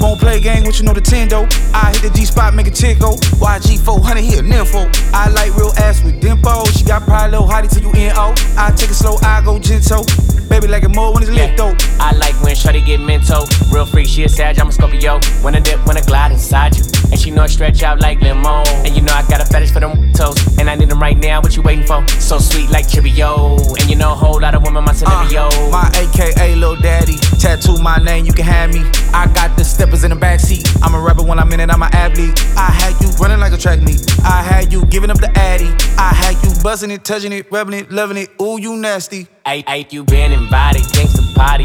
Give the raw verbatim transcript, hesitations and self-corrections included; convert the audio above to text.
won't play game, what you know the Tendo. I hit the G-spot, make a chick go. Y G four hundred, he a nympho. I like real ass with dimpo. She got pride, little hottie till you N O. I take it slow, I go gentle. Baby like it more when it's lit though. I like when shorty get mental. Real freak, she a Sag, I'm a Scorpio. When I dip, when I glide inside you. And she know I stretch out like lemon. And you know I got a fetish for them toes. And I need them right now, what you waiting for? So sweet like Cheerio. And you know a whole lot of women my scenario. Uh, my A K A Lil Daddy. Tattoo my name, you can have me. I got the steppers in the backseat. I'm a rapper when I'm in it, I'm an athlete. I had you running like a track meet. I had you giving up the addy. I had you buzzing it, touching it, rubbing it, loving it. Ooh, you nasty. Ain't you been invited, gangsta party.